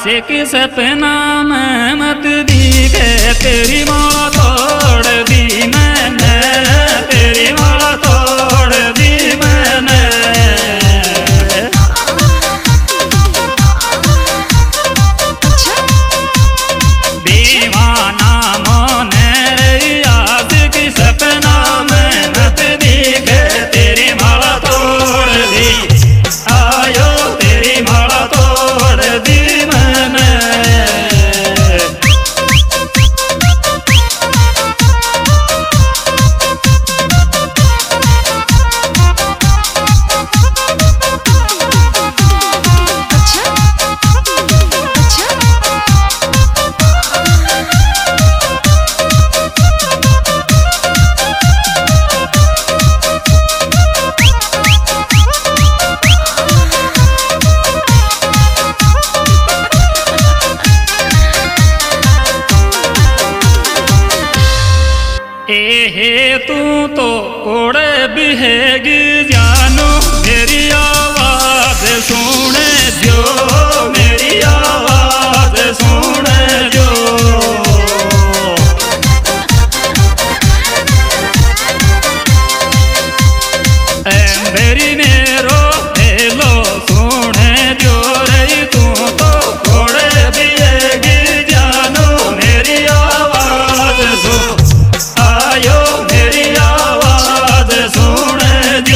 आशिक सपना में मत दिखे, तेरी माला तोड़ दी मैंने, तेरी माला तोड़ दी मैंने। दीवाना मोने आशिक सपना में मत दिखे, तेरी माला तोड़ दी, आयो तेरी माला तोड़ दी मैंने। हे तू तो कोड़े बिहेगी जानो, मेरी आवाज सुने जो, मेरी आवाज सुने जो। मेरी मेरो हेलो सुने जो रही, तू तो कोड़े बिहेगी जानो, मेरी आवाज सुन, आयो मेरी आवाज सुन जो।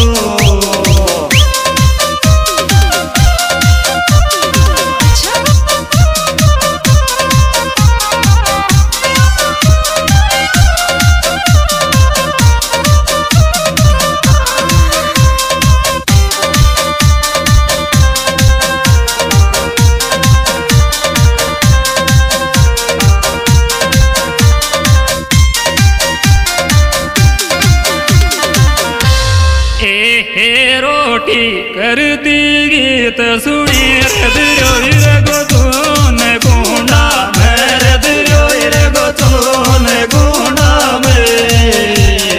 रोटी करती गीत सुनी रदरोई रगो तून गुंडा में, रदरोई रगो तून गुंडा में।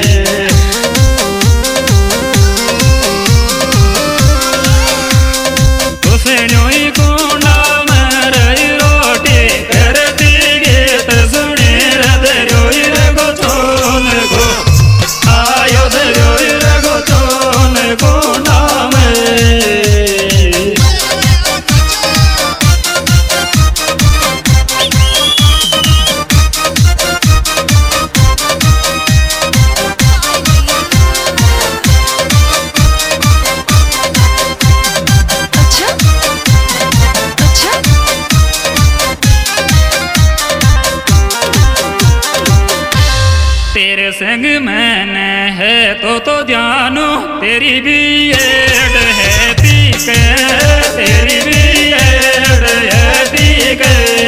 हुसैनोई गुंडा में रही रोटी करती गीत सुनी रदरोई रगो तून गो, आयो दरोई रगो तून गुंडा में। तेरे संग मैंने है तो जानो, तेरी भी एड है पीके, तेरी भी एड है पीके।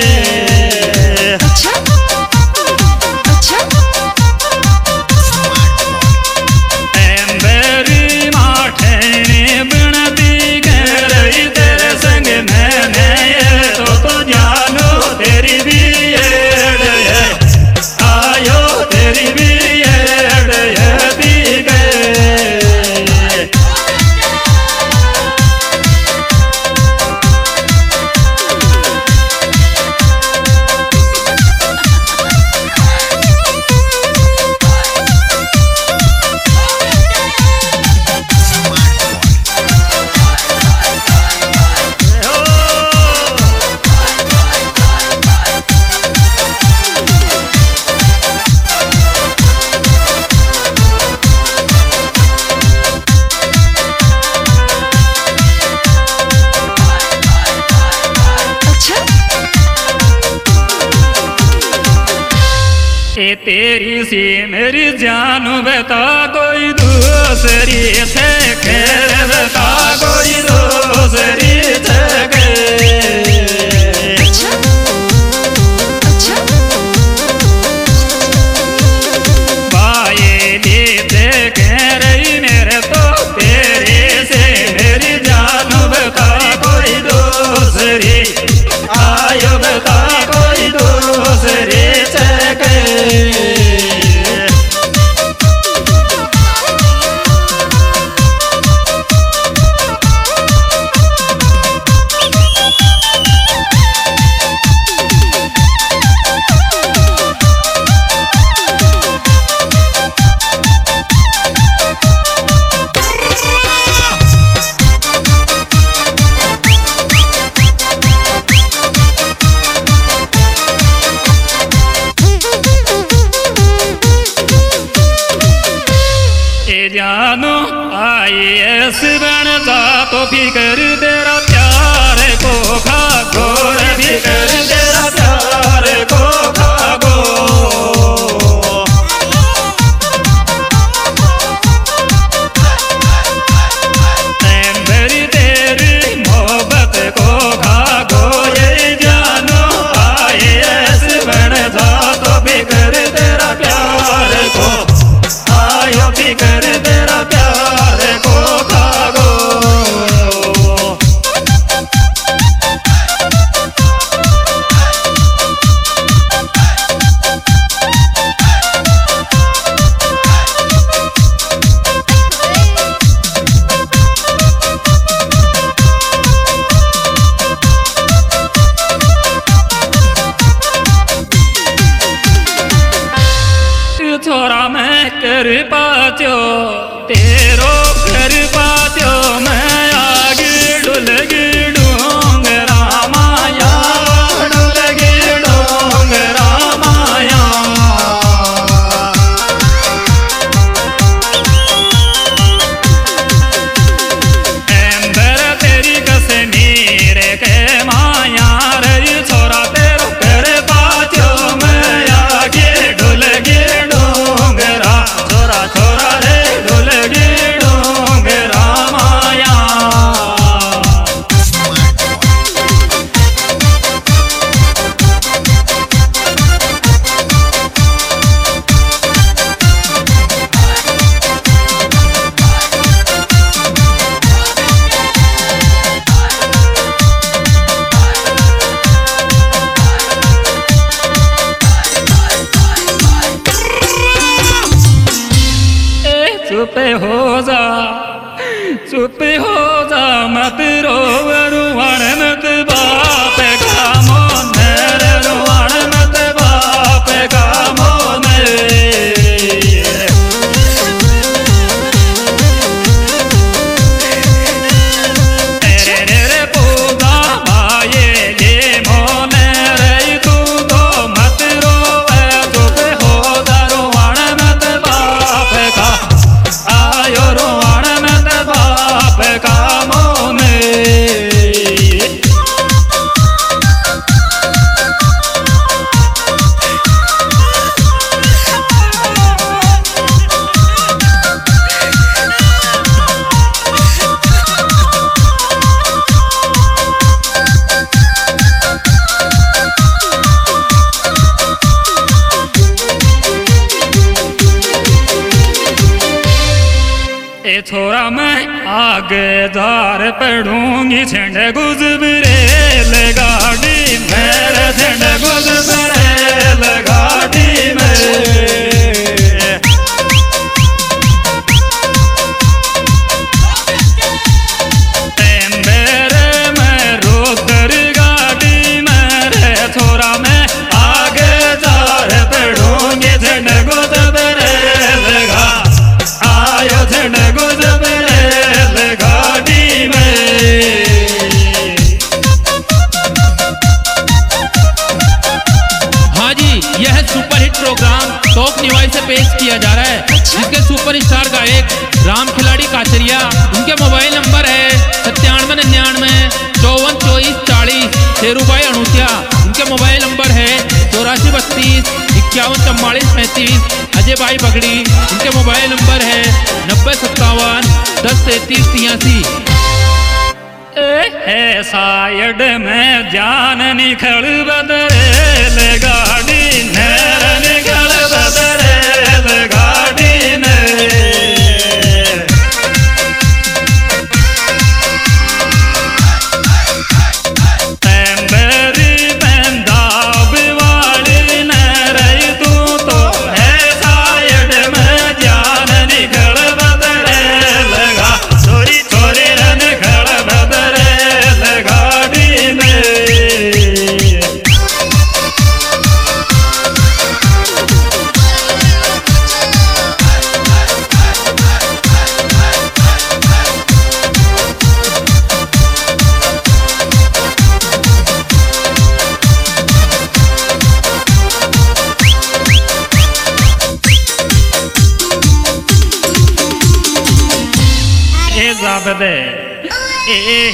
मेरी माठे बनती कह रही, तेरे संग मैंने है तो जानो, तेरी भी एड है, आयो तेरी भी एड है पीके। ए तेरी सी मेरी जान बता कोई दूसरी से, खैर बता कोई दूसरी से। बाये लीते कह रही मेरे तो, तेरे से मेरी जान बता कोई दूसरी, आयो बता कोई दूसरी से। भी कर तेरा प्यार को खागो रे भी कर तेरा प्यार को खागो मेरी तेरी मोहब्बत को खागो ये जानो आए ऐसे बन जा तो भी कर तेरा प्यार को आयो भी कर तेरा प्यार को खागो छोरा मैं कर पात्यो तेरो कर पात्यो मैं आगे डुलगी डूंगरा माया डुलगी डूंगरा माया एंबर तेरी कश्मीर के माया रे छोरा तेरो कर पात्यो मैं आगे डुलगी छोरा छोरा रे डुलगी डूंगरा माया चुप हो जा मत रो रुवाण मत बाप का मोन रुवाण मत बाप का मोन तेरे रे पूजा भाये ले मोन रे तू तो मत रो चुप हो जा रुवाण मत बाप का आयो रुवाण मत बाप का मोन ए छोरा मैं आगे धार पढ़ूंगी झंड गुजबरेल गाड़ी मेरे झंड गुजबरेल गाड़ी में मेरे मैं रोतर गाड़ी मेरे छोरा मैं आगे धार पढ़ूंगी झंड गुजबरेल आयो झंड गुजबरेल गाड़ी में हाँ जी, यह सुपरहिट प्रोग्राम टॉप निवाई से पेश किया जा रहा है जिसके सुपरस्टार गायक राम खिलाड़ी काचरिया। उनके मोबाइल नंबर है 9799542440। शेरूभाई अणुसिया उनके मोबाइल नंबर है 8432514435। अजय भाई बगड़ी उनके मोबाइल नंबर है 9057103383। साइड में जान निकल बदरेल गाड़ी नर निकल बदरेल गाड़ी ने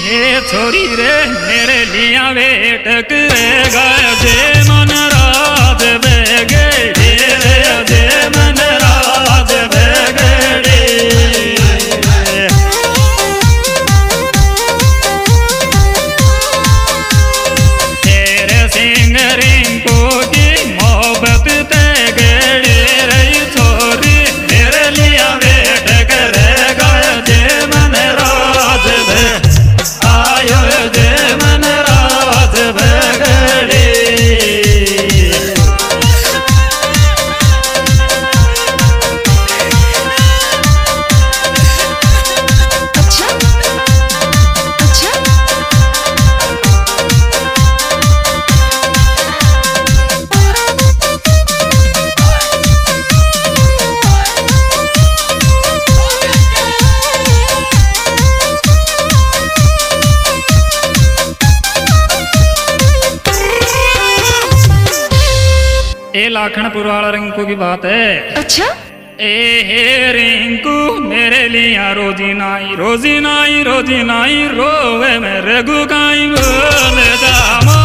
छोरी रे मेरे लिया वेट करेगा जे मन रात बेगड़ी रे जे मन रात बेगड़ी तेरे सिंह रिंकू की मोहब्बत ते गड़ी रही छोरी मेरे लिया वेट करेगा जे मन रात बे आयो जे मन रात बेगड़ी अच्छा अच्छा ये लाखनपुर वाला रिंकू की बात है। अच्छा ए हे रिंकू मेरे लिया रोजी नाई रोजी नाई रोजी नाई रोवे मेरे गुगाई बोल जा